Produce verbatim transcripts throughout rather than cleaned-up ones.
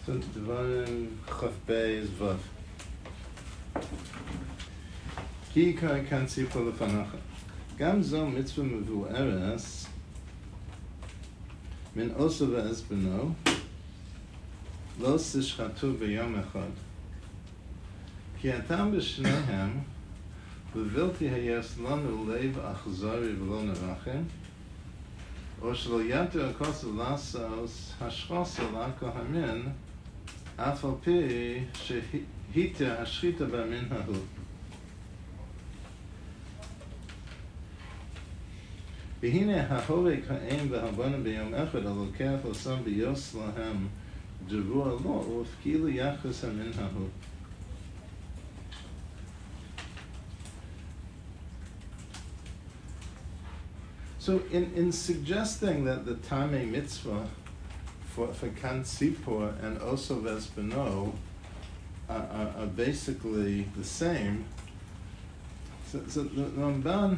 So Devarim Chaf Beis Vav. Ki kai kan tzipor lefanacha. Gam zo mitzvah mevu'eres min oso ve'ez beno lo tishchatu b'yom echad. Ki atam b'shnehem v'vilti hayes lanu leiv achzari v'lo nerachem o shelo yater akos lasos hashchosa la'ko hamin af al pi shehita hashchita b'min hahu. והנה ההורה כהן והבנה ביום אחד הלוקח עושם ביוס להם ג'בוע לו וכאילו יחס המין ההוא. So in, in suggesting that the Tamei mitzvah for, for Kan Tzipor and Oso Ves Beno are, are, are basically the same, so, so the Ramban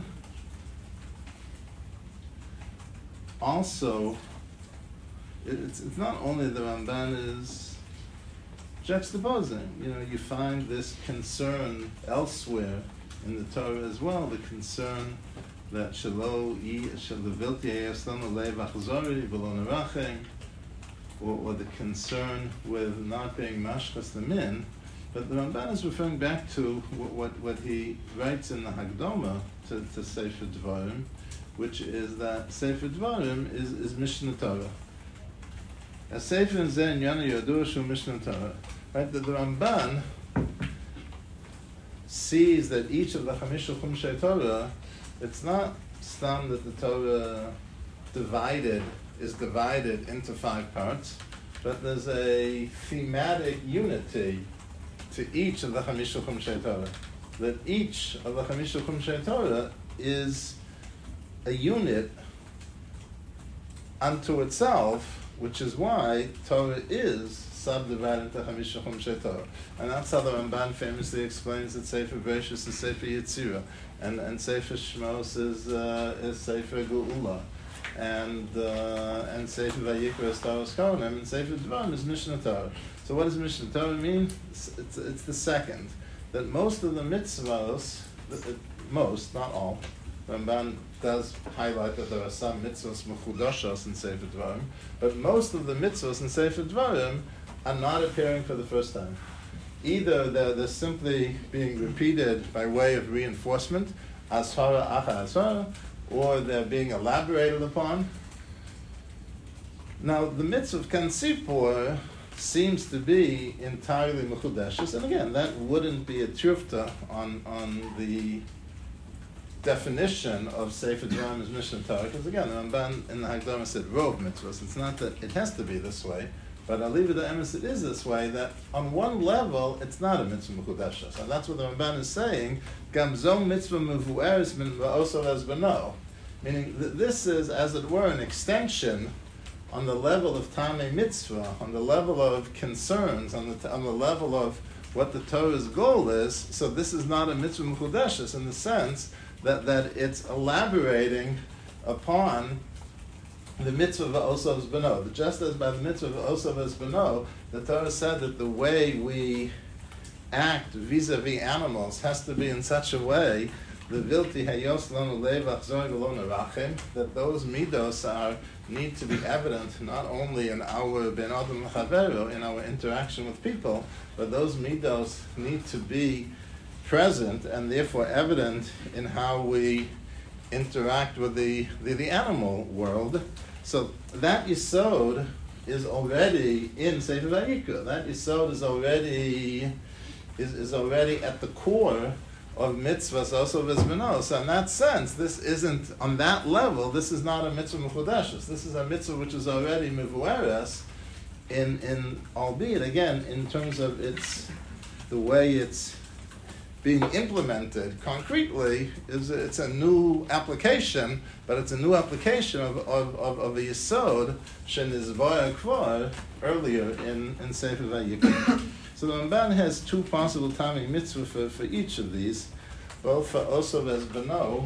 also, it's, it's not only the Ramban is juxtaposing, you know, you find this concern elsewhere in the Torah as well, the concern that shelo shelavilti hayaslam leiv achzori v'lo nerachem, or the concern with not being mashchas min. But the Ramban is referring back to what, what, what he writes in the Hagdoma to, to Sefer Dvarim, which is that Sefer Dvarim is, is Mishnah Torah. A Sefer in Zeh Inyana Yodua Shu Mishnah Torah. Right? The, the Ramban sees that each of the Chamisha Chumshei Torah, it's not stam that the Torah divided is divided into five parts, but there's a thematic unity to each of the Chamisha Chumshei Torah. That each of the Chamisha Chumshei Torah is a unit unto itself, which is why Torah is subdivided into Chamisha Chumshei Torah. And that's how the Ramban famously explains that Sefer Bereshis is Sefer Yetzirah, and, and Sefer Shmos is, uh, is Sefer Geula, and uh, and Sefer Vayikra is Taras Kohanim, and Sefer Dvarim is Mishnah Torah. So what does Mishnah Torah mean? It's, it's, it's the second. That most of the mitzvahs, most, not all, Ramban does highlight that there are some mitzvahs mechudoshos in Sefer Dvarim, but most of the mitzvahs in Sefer Dvarim are not appearing for the first time. Either they're, they're simply being repeated by way of reinforcement, ashara acha ashara, or they're being elaborated upon. Now, the mitzvah of Kan Tzipor seems to be entirely mechudeshes, and again, that wouldn't be a tirfta on, on the definition of Sefer Dvarim as Mishnah Torah, because again, the Ramban in the Hagdama said rov mitzvahs. It's not that it has to be this way, but I'll leave it to emes it is this way, that on one level, it's not a mitzvah mechudeshes. And that's what the Ramban is saying, Gam zo mitzvah mevu'eres min va'oso ves beno. Meaning that this is, as it were, an extension on the level of Tamei mitzvah, on the level of concerns, on the, on the level of what the Torah's goal is. So this is not a mitzvah mechudeshes in the sense that, that it's elaborating upon the mitzvah v'oso ves beno. Just as by the mitzvah v'oso ves beno, the Torah said that the way we act vis-a-vis animals has to be in such a way the vilti hayos lanu leiv achzori v'lo nerachem, that those midos are need to be evident not only in our ben adam l'chavero, in our interaction with people, but those midos need to be present and therefore evident in how we interact with the, the, the animal world. So that yisod is already in Sefer Vayikra. That yisod is already is, is already at the core of mitzvahs also v'zbenos. So in that sense, this isn't, on that level, this is not a mitzvah mechudeshes. This is a mitzvah which is already mevueres, in, in, albeit, again, in terms of its, the way it's being implemented concretely, is it's a new application, but it's a new application of, of, of, of a yisod shenizvaya kvar earlier in, in Sefer Vayikra. So the Ramban has two possible Tamei mitzvah for, for each of these, both for Oso Ves Beno,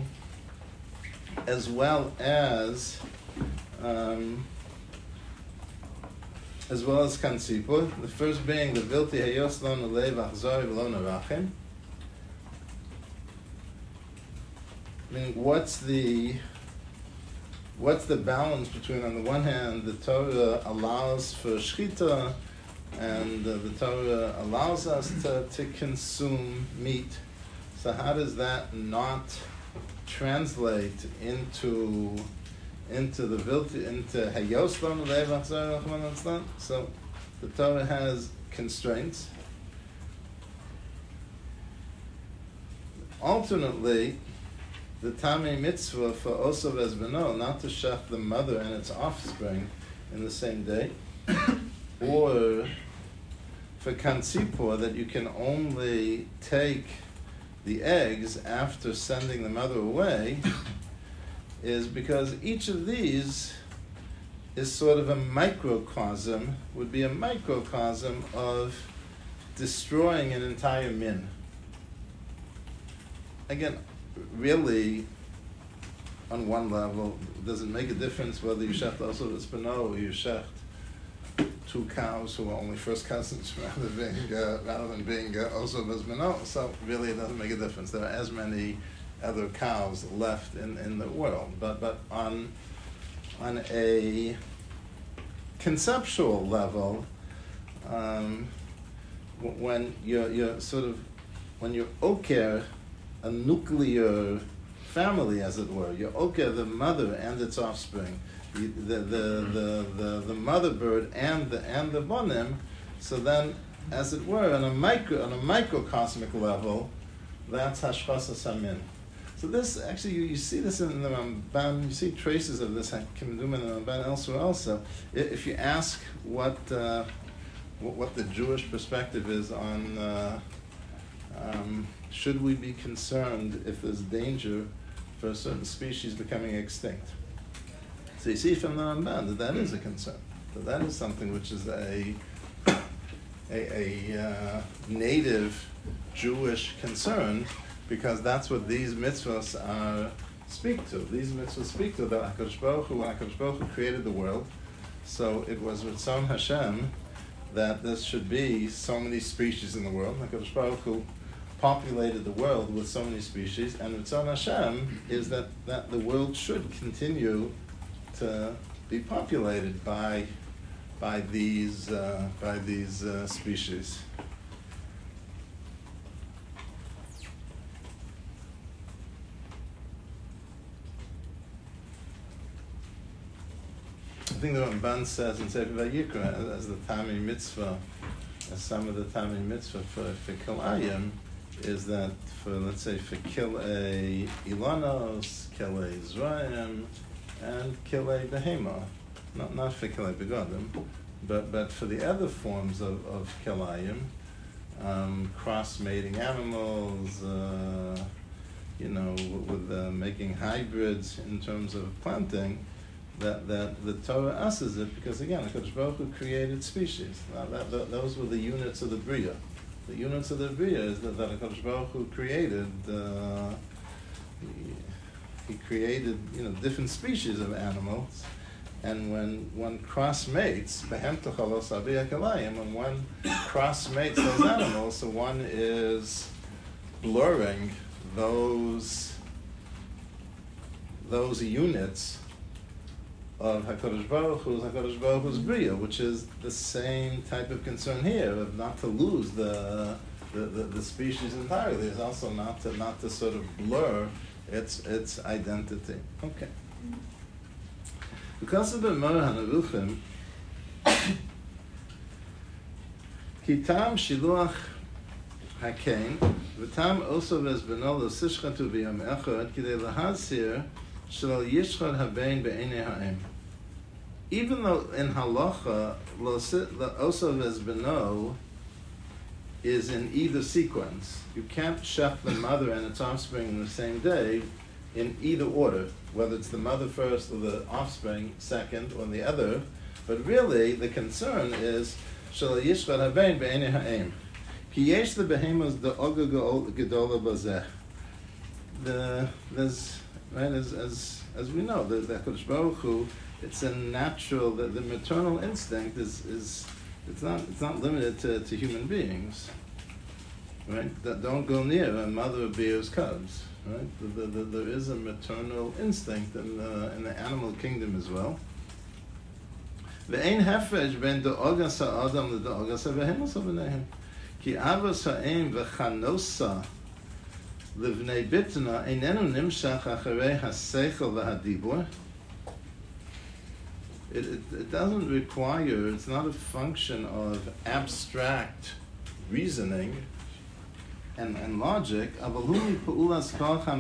as well as um, as well as Kansipur. The first being the Vilti Hayos Lo Nalei V'Achzori V'Lo Narachim. I mean, what's the what's the balance between, on the one hand, the Torah allows for shchita, and uh, the Torah allows us to, to consume meat. So how does that not translate into into the vilti, into Hayos Lo Nalei V'Achzori V'Lo Narachim? So the Torah has constraints. Alternately, the Tamei mitzvah for Osav Ezbeno, not to shech the mother and its offspring in the same day, or for Kansipur, that you can only take the eggs after sending the mother away, is because each of these is sort of a microcosm, would be a microcosm of destroying an entire min. Again, really, on one level, does it make a difference whether you shecht also the spino or you shecht two cows who are only first cousins rather than being uh, rather than being uh, also spino? So really, it doesn't make a difference. There are as many other cows left in, in the world, but but on on a conceptual level, um, when you're you're sort of when you're oker a nuclear family, as it were. You okay, the mother and its offspring, the the the the, the, the mother bird and the and the bonim. So then, as it were, on a micro on a microcosmic level, that's hashchasas hamin. So this actually you, you see this in the Ramban. You see traces of this in the Ramban elsewhere also. If you ask what uh, what, what the Jewish perspective is on. Uh, um, Should we be concerned if there's danger for a certain species becoming extinct? So you see from the Ramban that that is a concern. That that is something which is a a, a uh, native Jewish concern, because that's what these mitzvahs are speak to. These mitzvahs speak to that HaKadosh Baruch Hu, when HaKadosh Baruch Hu created the world, so it was Ritzon Hashem that there should be so many species in the world. HaKadosh Baruch Hu populated the world with so many species, and Ritzon Hashem is that, that the world should continue to be populated by by these uh, by these uh, species. I think the Ramban says in Sefer Vayikra, as the Tamei mitzvah, as some of the Tamei mitzvah for for Kilayim, is that for, let's say, for Kilei Ilanos, Kilei Zrayim, and Kilei Behema, not not for Kilei Begadim, but but for the other forms of, of Kilayim, um, cross-mating animals, uh, you know, with uh, making hybrids in terms of planting, that, that the Torah asks it, because again, HaKadosh Baruch Hu created species. Now, that, that, those were the units of the Bria. The units of the Bria is that, that HaKadosh Baruch Hu created, uh, he, he created, you know, different species of animals, and when one cross-mates, when one cross-mates those animals, so one is blurring those, those units of HaKadosh Baruch Hu's HaKadosh Baruch Hu's Bria, which is the same type of concern here of not to lose the the, the, the species entirely. It's also not to not to sort of blur its its identity. Okay. Because of the Gemara Hanavuchim, Kitam Shiluach Hakein, V'tam also Vezbeno L'Sishchatu B'Yom Echad Kidei L'Hazir Shelo Yishchad Habein Be'enei Ha'em. Even though in halacha, L'Osav Ezbeno is in either sequence. You can't shech the mother and its offspring in the same day in either order, whether it's the mother first or the offspring second or the other. But really, the concern is Shelo Yishchad Habein Be'enei Ha'em. Ki yesh le'behemos da'oga gedola bazeh. The there's right as as as we know, the, the HaKadosh Baruch Hu it's a natural, the, the maternal instinct is, is it's not it's not limited to, to human beings, right? That don't go near a mother bears cubs, right? The, the, the, there is a maternal instinct in the, in the animal kingdom as well. Ve'ein hefresh ben da'ogas ha'adam l'da'ogas ha'behemus ha'b'neihem. Ki avos ha'em v'chanosa l'vnei bitna einenu nimshach acharei ha'seichel v'hadibur. It, it, it doesn't require, it's not a function of abstract reasoning and, and logic. No, it's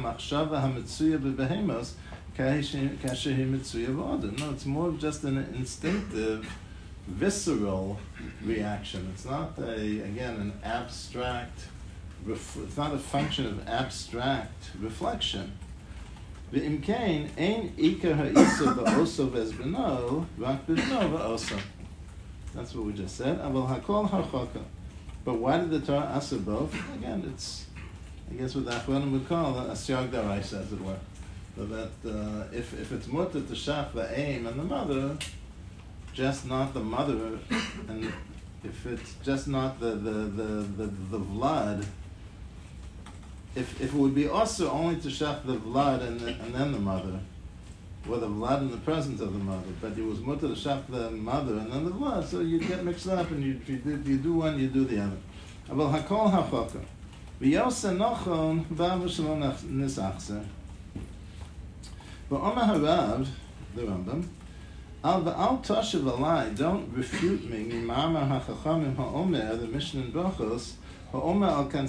more of just an instinctive, visceral reaction. It's not, a, again, an abstract, ref, it's not a function of abstract reflection. Ve'im kain, ein ikar ha'isa ba'oso v'ezbeno, rak b'bno v'oso. That's what we just said. Aval hakol harchoka. But why did the Torah asa both? Again, it's, I guess what the Achronim would call a siyag daraisa, as it were. So that uh, if, if it's mutter to shach the aim and the mother, just not the mother, and if it's just not the, the, the, the, the blood, If, if it would be also only to shach the blood and, the, and then the mother, or the blood in the presence of the mother, but it was mutter to shach the mother and then the blood, so you get mixed up, and you, you, do, you do one, you do the other. Aval hakol hachoka. V'yoseh nochon v'avu shelo nisachzer. V'omer harav, the Rambam, al v'al toshev alai, don't refute me, mimamar hachachamim ha'omer, the Mishnah in Brachos, so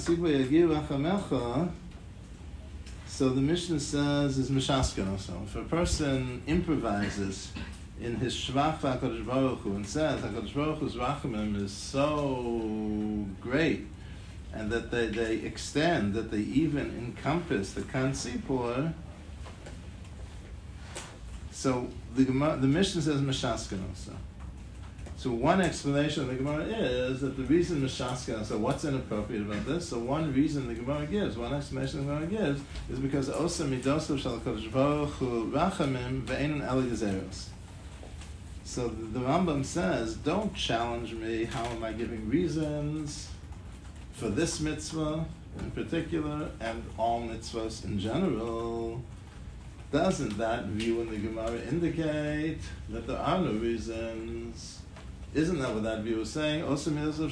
the Mishnah says is Mishaskan also. If a person improvises in his Shvach HaKadosh Baruch Hu and says HaKadosh Baruch Hu's Rachamim is so great, and that they, they extend, that they even encompass the Kan Sipor, so the, the Mishnah says Mishaskan also. So one explanation of the Gemara is that the reason Mishaska, so what's inappropriate about this? So one reason the Gemara gives, one explanation the Gemara gives, is because Osa Midosav Shal HaKadosh Baruch Hu Rachamim Ve'enon Ele Gezeros. So the, the Rambam says, don't challenge me, how am I giving reasons for this mitzvah in particular, and all mitzvahs in general. Doesn't that view in the Gemara indicate that there are no reasons? Isn't that what that view is saying? Says the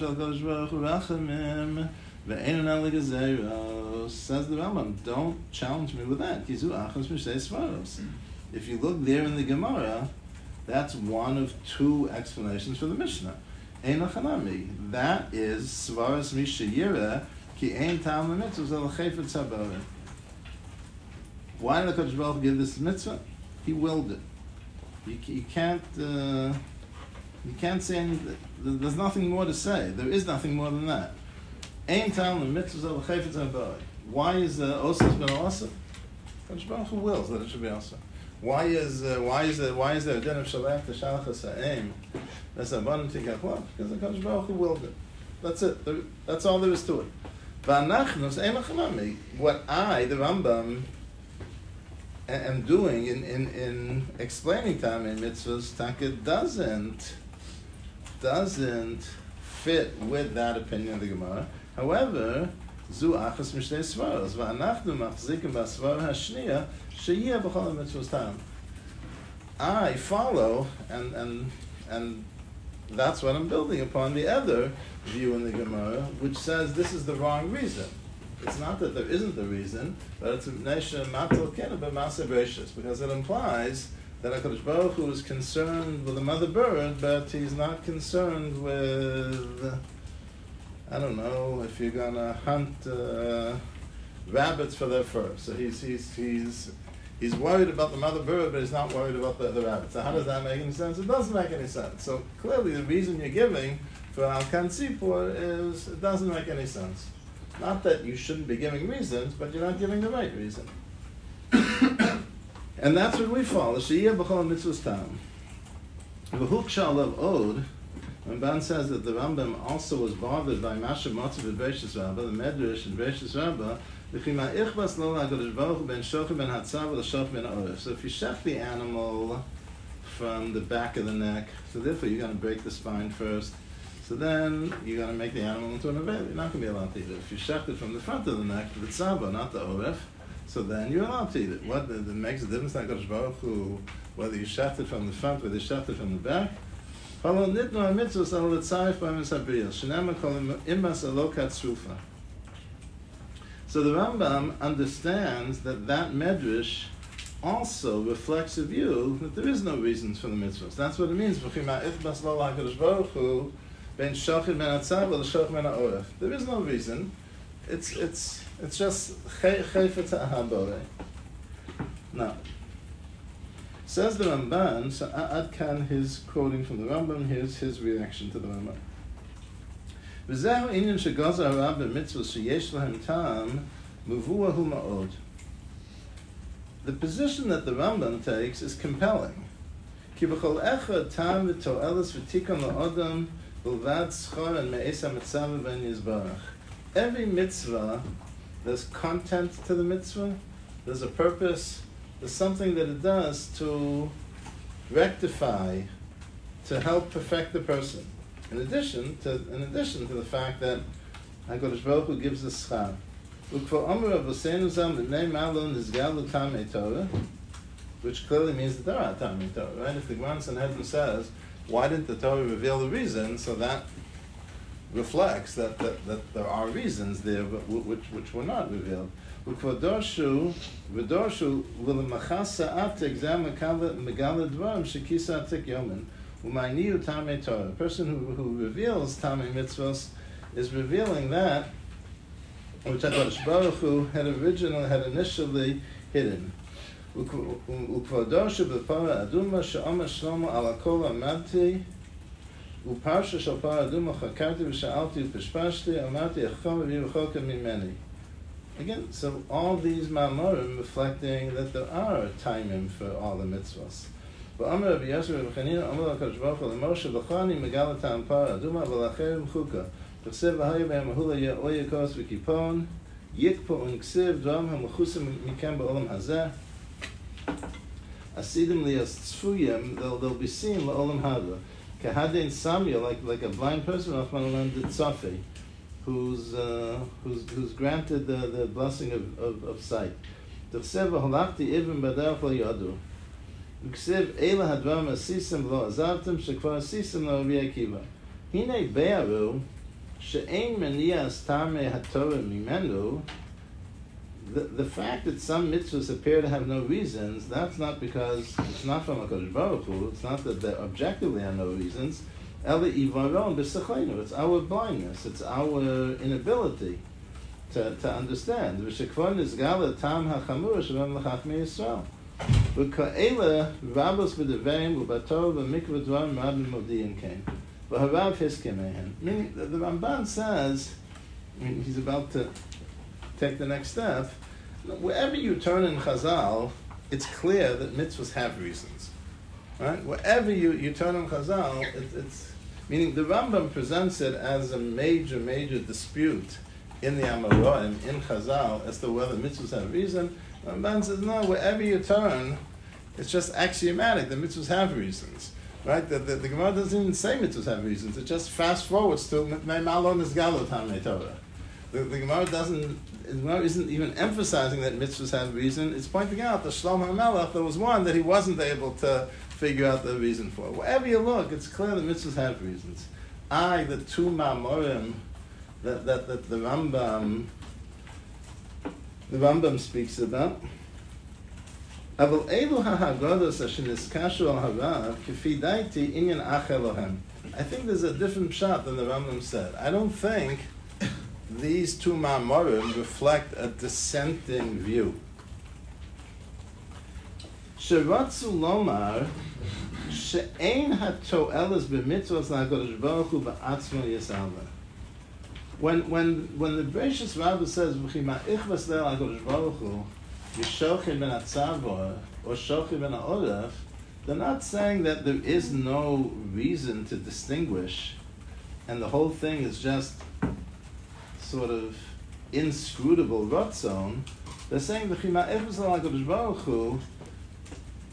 Rambam, don't challenge me with that. If you look there in the Gemara, that's one of two explanations for the Mishnah. That is Svaras Mishayira ki ein tam mitzvah al chayfetz habarim. Why did the Kodesh Baruch give this mitzvah? He willed it. You, you can't. Uh, You can't say anything. There's nothing more to say. There is nothing more than that. Ein tam mitzvahs al chayfetz habarim. Why is the osas ben osas? Kodesh Baruch Hu wills that it should be osas. Why is uh, why is the why is there a din of shalach to shalachas ha'em? That's abundant to get what? Because the Kodesh Baruch Hu willed it. That's it. There, that's all there is to it. V'anachnos ein lachanami. What I, the Rambam, am doing in in in explaining tamei mitzvahs, Taka doesn't. doesn't fit with that opinion of the Gemara. However, zu achas mishnei svaros, va'anachnu machzikim b'svar hashniya sheyeh b'chol mitzvos tam. I follow, and and and that's what I'm building upon the other view in the Gemara, which says this is the wrong reason. It's not that there isn't the reason, but it's nesha matal kena b'masa bereishis, because it implies that HaKadosh Baruch Hu is concerned with the mother bird, but he's not concerned with, I don't know, if you're gonna hunt uh, rabbits for their fur. So he's he's he's he's worried about the mother bird, but he's not worried about the, the rabbits. So how does that make any sense? It doesn't make any sense. So clearly the reason you're giving for Al-Kan Sipor is it doesn't make any sense. Not that you shouldn't be giving reasons, but you're not giving the right reason. And that's what we follow. Sheyeh b'chol mitzvos tam. V'hu k'shalav od, when Ban says that the Rambam also was bothered by Masha Motzav at Beishas Rabbah, the Medrash in Beishas Rabbah, v'chima ichbas lo ha'kadosh baruch hu ben shochim ben hatzav v'lo shochim ben orif. So if you shech the animal from the back of the neck. So therefore, you're going to break the spine first. So then you're going to make the animal into an aveil. You're not going to be allowed to eat it. If you shecht it from the front of the neck, the tzaba, not the oref, so then you're allowed to eat it. What that makes a difference, like Hakadosh Baruch Hu, whether you shecht it from the front, whether you shecht it from the back. So the Rambam understands that that medrash also reflects a view that there is no reasons for the mitzvahs. That's what it means. There is no reason. It's it's it's just chayfet ha'abore. Now, says the Ramban. So Ad Kan, his quoting from the Rambam. Here's his reaction to the Rambam. V'zehu inyan shegaza harav b'mitzvahs sheyesh lahem tam muvuahu ma'od. The position that the Rambam takes is compelling. Ki b'chol echad tam v'to'elas v'tikon la'odam v'lvad schor and me'esa mitzvah ben yizbarach. Every mitzvah, there's content to the mitzvah, there's a purpose, there's something that it does to rectify, to help perfect the person. In addition to, in addition to the fact that HaKadosh Baruch Hu gives us schar. Which clearly means that there are Tamei Torah, right? If the Gemara in Sanhedrin says, why didn't the Torah reveal the reason? So that reflects that, that, that there are reasons there which, which were not revealed. A person who, who reveals Tamei Mitzvos is revealing that which HaKadosh Baruch Hu had originally, had initially hidden. Ukvodoshu b'para aduma she'amar Shlomo ala kol amadti u'parsha shel para aduma chakarti v'sha'alti u'pishpashti amarti echom v'yiruchoka mimeni. Again, so all these ma'amorim reflecting that there are timing for all the mitzvahs. V'amar Rabbi Yosef Rabbi Chanina amar HaKadosh Baruch Hu l'Moshe v'chani megala ta'am para aduma v'lacherim chuka. תכסב והיה בהם ההולה או יקוס וקיפון יקפו ונכסב דרם המחוסם מכם בעולם הזה עשידם לי as צפויים they'll, they'll be seen לעולם hada כהדין סמיה like, like a blind person of Manalan Tzofi who's, uh, who's, who's granted the, the blessing of, of, of sight תכסב והלכתי אבן בדרך לא ידעו וכסב אלה הדרם עשיסם ולא עזבתם שכבר עשיסם לרבי עקיבא הנה בערו She'ein meniyas tamei haTorah mimenu. The the fact that some mitzvahs appear to have no reasons, that's not because it's not from HaKadosh Baruch Hu. It's not that they objectively have no reasons. Ela ivaron b'sechleinu. It's our blindness. It's our inability to to understand. V'shekvar nizgala tam hachamur shabam l'chachmei Yisrael. V'ka'ela rabos b'deveim u'batorah v'mikvah dvarim rabim modiyin kain. Meaning, the, the Ramban says, I mean, he's about to take the next step. Wherever you turn in Chazal, it's clear that mitzvahs have reasons, right? Wherever you, you turn in Chazal, it, it's meaning the Rambam presents it as a major, major dispute in the Amoraim in Chazal as to whether mitzvahs have reason. The Ramban says no. Wherever you turn, it's just axiomatic. The mitzvahs have reasons. Right? The, the, the Gemara doesn't even say mitzvahs have reasons. It just fast forwards to Mei Malon is Galo Tamei Torah. The, the Gemara doesn't, the Gemara isn't even emphasizing that mitzvahs have reason. It's pointing out that Shlomo HaMelech, there was one that he wasn't able to figure out the reason for. Wherever you look, it's clear that mitzvahs have reasons. I, the two Ma'amorim that, that, that the Rambam, the Rambam speaks about, I think there's a different pshat than the Rambam said. I don't think these two ma'amorim reflect a dissenting view. Sheratzu lomar she'ein hato'elas b'mitzvos la'HaKadosh Baruch Hu ba'atzmo yisaveh. When when when the Bereishis Rabbah says v'chima ichvas le'el HaKadosh Baruch Hu Yishochin ben Atzavor or Shochin ben Oref, they're not saying that there is no reason to distinguish, and the whole thing is just sort of inscrutable rotzon. They're saying the Chima Echus HaKadosh Baruch Hu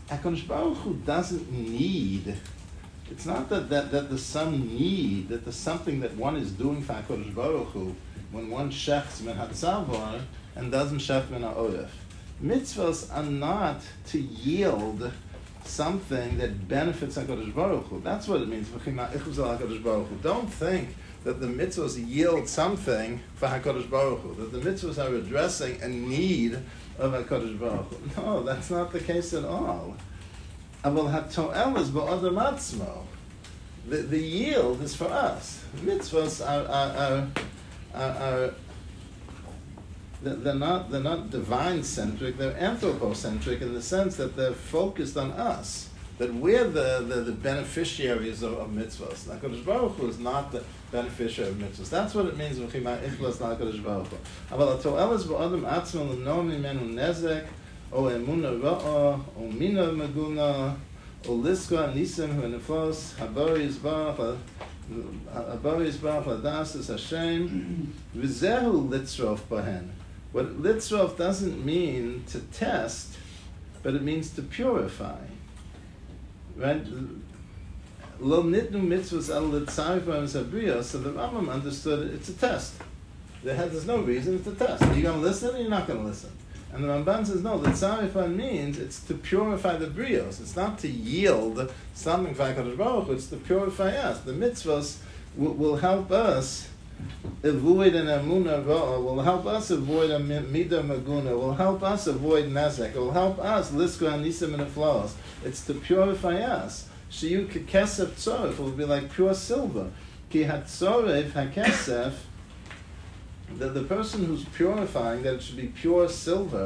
HaKadosh Baruch Hu doesn't need, it's not that, that, that there's some need, that there's something that one is doing for HaKadosh Baruch Hu when one shechs min hatzavar and doesn't shech min ha'oref. Mitzvahs are not to yield something that benefits HaKadosh Baruch Hu. That's what it means. Don't think that the mitzvahs yield something for HaKadosh Baruch Hu, that the mitzvahs are addressing a need of HaKadosh Baruch Hu. No, that's not the case at all. Aval hato'el is ba'adam atzmo. The the yield is for us. Mitzvahs are are are, are, are they're not they're not divine centric. They're anthropocentric in the sense that they're focused on us. That we're the, the, the beneficiaries of, of mitzvahs. HaKadosh Baruch Hu is not the beneficiary of mitzvahs. That's what it means. V'chima ichlas HaKadosh Baruch Hu. Aval hato'el is ba'adam atzmo l'no mimenu nezek o emuna ra'a o mina maguna o liska nisim v'nefos habari yisbarach habari yisbarach ladas es Hashem v'zehu litzrof bahen. What litzrof doesn't mean to test, but it means to purify. Right? Lo nitnu mitzvahs al litzarif b'hem sabriya. So the Rambam understood it, it's a test. There's no reason, it's a test. Are you going to listen or you're not going to listen? And the Ramban says, no, litzarifan means it's to purify the brios. It's not to yield something for HaKadosh Baruch Hu, it's to purify us. The mitzvahs will, will help us avoid an amuna ra'ah, will help us avoid a midah maguna, will help us avoid nezek, will help us lisko anisim and aflaos. It's to purify us. Shiyu kesef tzoref will be like pure silver. Ki hatzoref hakesef, that the person who's purifying, that it should be pure silver,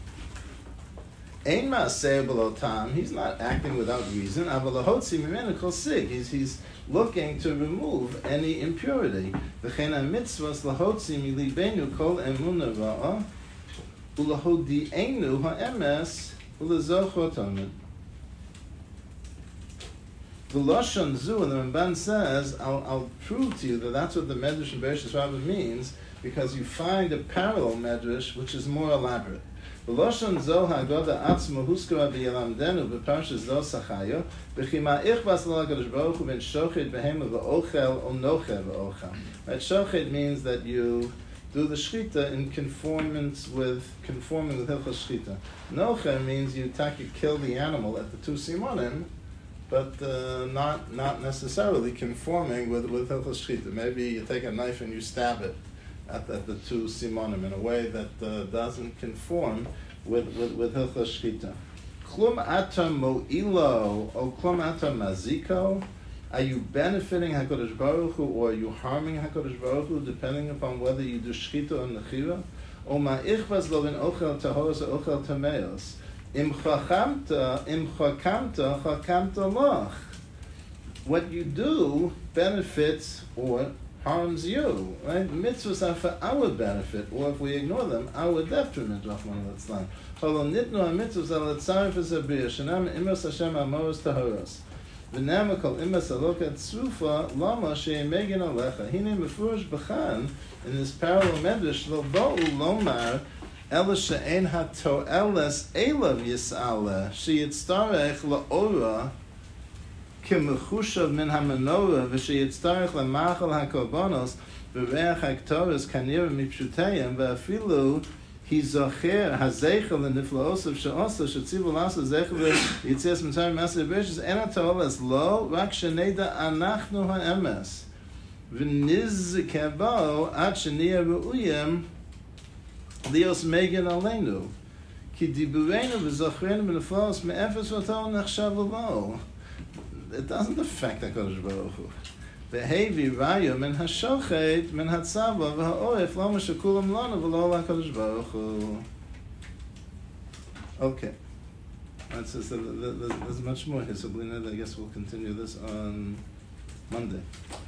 Ein ma'aseh b'lo tam, he's not acting without reason. Aval lahotzi mimenu kol sig, he's he's looking to remove any impurity. V'chein ha'mitzvos lahotzi milibenu kol emuna ra'a ulahodi'enu ha'emes ulezochot tamid. The Lashon Zu, and the Ramban says, I'll, I'll prove to you that that's what the Medrash and Bereshis Rabbah means, because you find a parallel Medrash which is more elaborate. The Lashon Zu ha'goda atzmo huskara b'yalamdenu b'parshas Zo sachayo b'chima ichbas l'HaKadosh Baruch Hu ben shochet behema v'ochel o noche v'ochel. Right, shochet means that you do the shchita in conformance with conforming with hilchos shchita. Noche means you taki kill the animal at the two simonim, but uh, not not necessarily conforming with with hilchos shchita. Maybe you take a knife and you stab it at, at the two simonim in a way that uh, doesn't conform with with, with hilchos shchita. Klum ata mo'ilo o klum ata maziko. Are you benefiting HaKadosh Baruch Hu or are you harming HaKadosh Baruch Hu, depending upon whether you do shchita or nechira? O ma'ichvaz lo ben ochel tahoros or ochel tameos. Im chakamta, im chakamta, chakamta loch. What you do benefits or harms you, right? Mitzvahs are for our benefit, or if we ignore them, our detriment. Rahman al-Islam. Cholo nitnu ha-mitzvahs al-tzarif ha-zabriya, shenam imos Hashem amoros tahoros. V'nam kol imas alokat tzrufa, lama she'emegin alecha. Hine mefurish b'chan, in this parallel medrash, lo bo'u lomar, Ela she'en ha'to'eles elav yis'ala, she'yitztarech la'ora, k'mechushav min ha'menorah, v'she'yitztarech la'machal ha'korbanos, v'reach ha'ktoros kanira mipshutayim, v'afilu hizocher ha'zeichel l'niflaosav she'osa, she'tzivu l'asa zeichel v'yitzias mitzayim ma'aseh bereshis, en ha'to'eles lo, rak she'neda anachnu ha'emes, v'nizkebo ad she'niyah ru'uyim, Lios Megan Alenu. Ki diburenu v'zachrenu b'neflos me'efes v'to nechshav lo. It doesn't affect HaKadosh Baruch Hu. V'hevi rayu min hashochet min hatzava v'ha'oref lo m'shakulam lana v'lo HaKadosh Baruch Hu. Okay. That's just, there's much more here, so I guess we'll continue this on Monday.